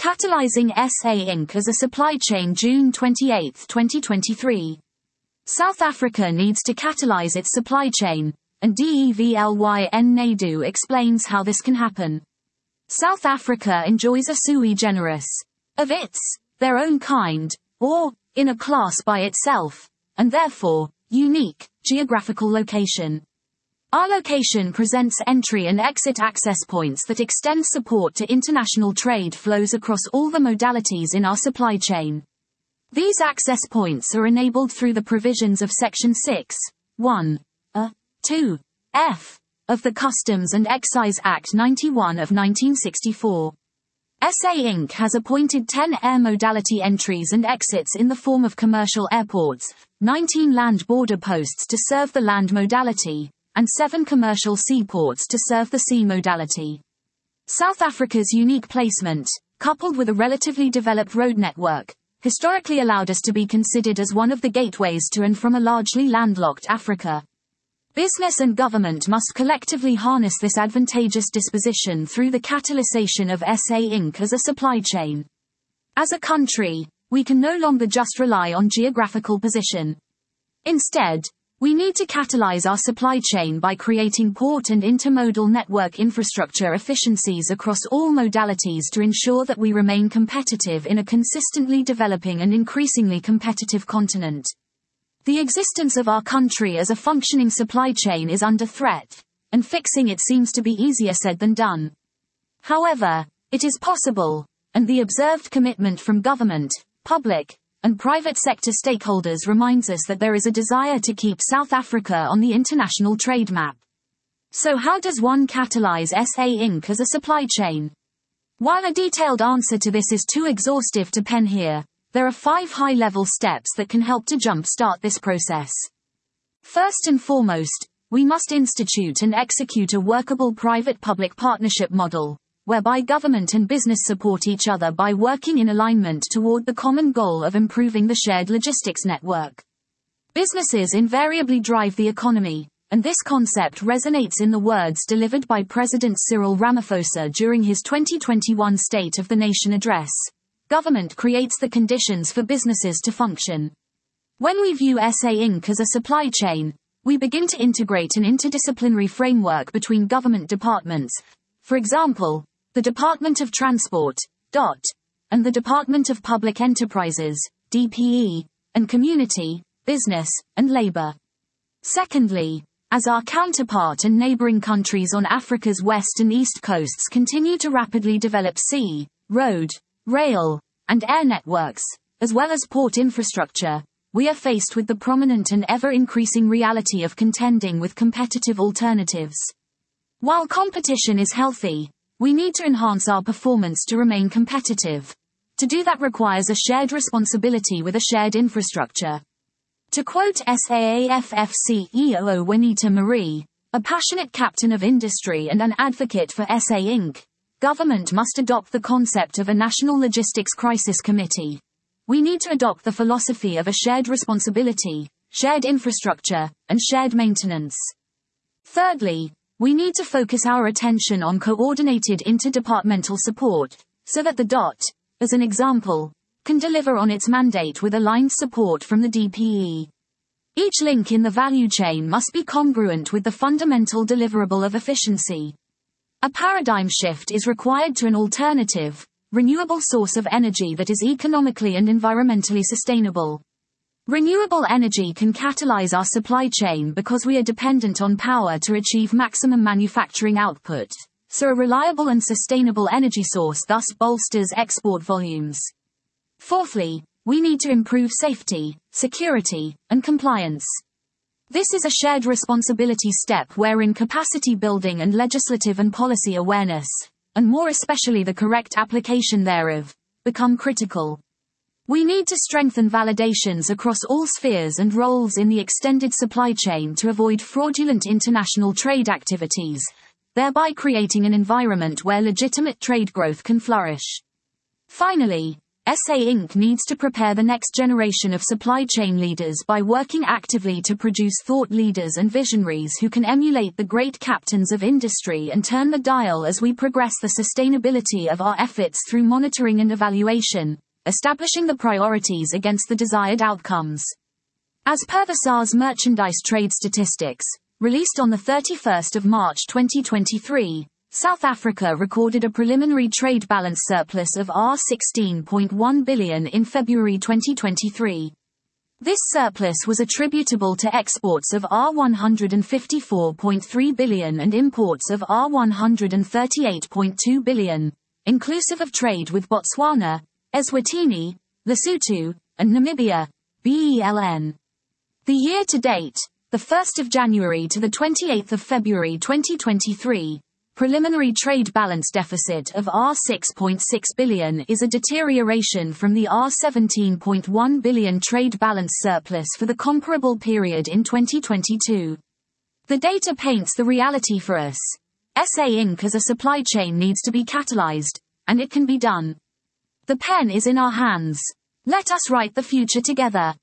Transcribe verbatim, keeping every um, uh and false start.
Catalyzing S A Incorporated as a supply chain. June twenty-eighth, twenty twenty-three. South Africa needs to catalyze its supply chain, and Devlyn Naidoo explains how this can happen. South Africa enjoys a sui generis, of its, their own kind, or, in a class by itself, and therefore, unique, geographical location. Our location presents entry and exit access points that extend support to international trade flows across all the modalities in our supply chain. These access points are enabled through the provisions of Section six, one, A, two, F, of the Customs and Excise Act ninety-one of nineteen sixty-four. S A Incorporated has appointed ten air modality entries and exits in the form of commercial airports, nineteen land border posts to serve the land modality, and seven commercial seaports to serve the sea modality. South Africa's unique placement, coupled with a relatively developed road network, historically allowed us to be considered as one of the gateways to and from a largely landlocked Africa. Business and government must collectively harness this advantageous disposition through the catalyzation of S A Incorporated as a supply chain. As a country, we can no longer just rely on geographical position. Instead, we need to catalyze our supply chain by creating port and intermodal network infrastructure efficiencies across all modalities to ensure that we remain competitive in a consistently developing and increasingly competitive continent. The existence of our country as a functioning supply chain is under threat, and fixing it seems to be easier said than done. However, it is possible, and the observed commitment from government, public, and private sector stakeholders reminds us that there is a desire to keep South Africa on the international trade map. So how does one catalyze S A Incorporated as a supply chain? While a detailed answer to this is too exhaustive to pen here, there are five high-level steps that can help to jump-start this process. First and foremost, we must institute and execute a workable private-public partnership model, whereby government and business support each other by working in alignment toward the common goal of improving the shared logistics network. Businesses invariably drive the economy, and this concept resonates in the words delivered by President Cyril Ramaphosa during his twenty twenty-one State of the Nation address. Government creates the conditions for businesses to function. When we view S A Incorporated as a supply chain, we begin to integrate an interdisciplinary framework between government departments, for example, the Department of Transport, D O T, and the Department of Public Enterprises, D P E, and Community, Business, and Labor. Secondly, as our counterpart and neighboring countries on Africa's west and east coasts continue to rapidly develop sea, road, rail, and air networks, as well as port infrastructure, we are faced with the prominent and ever-increasing reality of contending with competitive alternatives. While competition is healthy, we need to enhance our performance to remain competitive. To do that requires a shared responsibility with a shared infrastructure. To quote S A A F F C E O O Juanita Marie, a passionate captain of industry and an advocate for S A Incorporated, government must adopt the concept of a National Logistics Crisis Committee. We need to adopt the philosophy of a shared responsibility, shared infrastructure, and shared maintenance. Thirdly, we need to focus our attention on coordinated interdepartmental support, so that the D O T, as an example, can deliver on its mandate with aligned support from the D P E. Each link in the value chain must be congruent with the fundamental deliverable of efficiency. A paradigm shift is required to an alternative, renewable source of energy that is economically and environmentally sustainable. Renewable energy can catalyze our supply chain because we are dependent on power to achieve maximum manufacturing output, so a reliable and sustainable energy source thus bolsters export volumes. Fourthly, we need to improve safety, security, and compliance. This is a shared responsibility step wherein capacity building and legislative and policy awareness, and more especially the correct application thereof, become critical. We need to strengthen validations across all spheres and roles in the extended supply chain to avoid fraudulent international trade activities, thereby creating an environment where legitimate trade growth can flourish. Finally, S A Incorporated needs to prepare the next generation of supply chain leaders by working actively to produce thought leaders and visionaries who can emulate the great captains of industry and turn the dial as we progress the sustainability of our efforts through monitoring and evaluation, establishing the priorities against the desired outcomes. As per the S A R's merchandise trade statistics, released on the thirty-first of March twenty twenty-three, South Africa recorded a preliminary trade balance surplus of sixteen point one billion dollars in February twenty twenty-three. This surplus was attributable to exports of one hundred fifty-four point three billion dollars and imports of one hundred thirty-eight point two billion dollars, inclusive of trade with Botswana, Eswatini, Lesotho, and Namibia, B E L N. The year to date, the first of January to the twenty-eighth of February twenty twenty-three, preliminary trade balance deficit of six point six billion dollars is a deterioration from the seventeen point one billion dollars trade balance surplus for the comparable period in twenty twenty-two. The data paints the reality for us. S A Incorporated as a supply chain needs to be catalyzed, and it can be done. The pen is in our hands. Let us write the future together.